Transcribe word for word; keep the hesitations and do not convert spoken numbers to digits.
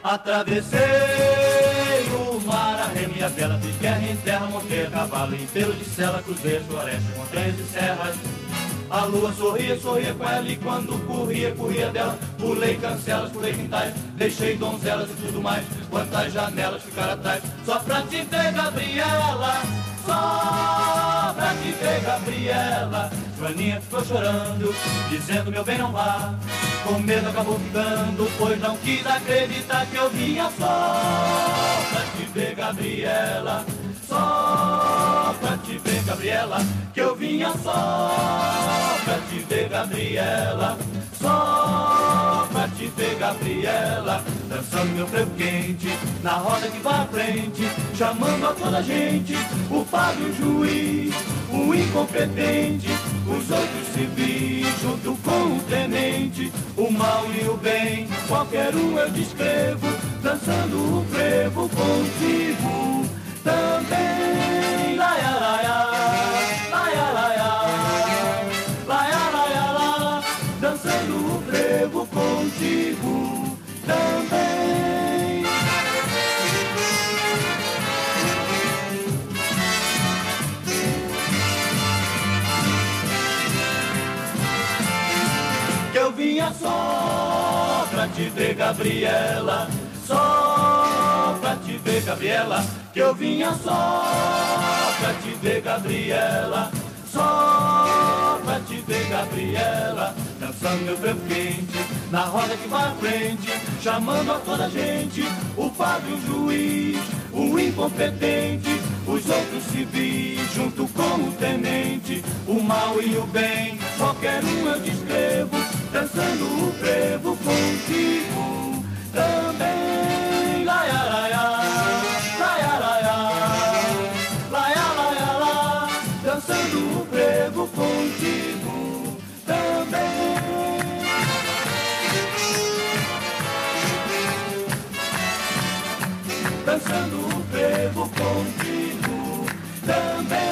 Atravessei o mar, arremei a vela, fiz guerra em terra, montei a cavalo inteiro de sela, cruzei as florestas, montanhas e serras. A lua sorria, sorria com ela, e quando corria, corria dela. Pulei cancelas, pulei quintais, deixei donzelas e tudo mais. Quantas janelas ficaram atrás, só pra te ver, Gabriela, só pra te ver, Gabriela. Joaninha ficou chorando, dizendo meu bem não vá. Com medo acabou ficando, pois não quis acreditar que eu vinha só pra te ver, Gabriela, só pra te ver, Gabriela, que eu vinha só pra te ver, Gabriela, só pra te ver, Gabriela. Dançando meu frevo quente, na roda que vai à frente, chamando a toda a gente, o padre, o juiz, o incompetente, os outros civis, junto com o tenente, o mal e o bem, qualquer um eu descrevo, dançando o frevo contigo também. Laia, laia, laia, laia, laia, laia, laia, dançando o frevo contigo também. Que eu vinha só pra te ver, Gabriela, só pra te ver, Gabriela, que eu vinha só pra te ver, Gabriela, só pra te ver, Gabriela. Dançando meu frevo quente, na roda que vai à frente, chamando a toda a gente, o padre, o juiz, o incompetente, os outros civis, junto com o tenente, o mal e o bem, qualquer um eu descrevo, dançando o frevo contigo também. Laia, laia, laia, laia, laia, laia, laia, dançando o frevo contigo também. Dançando o frevo contigo também.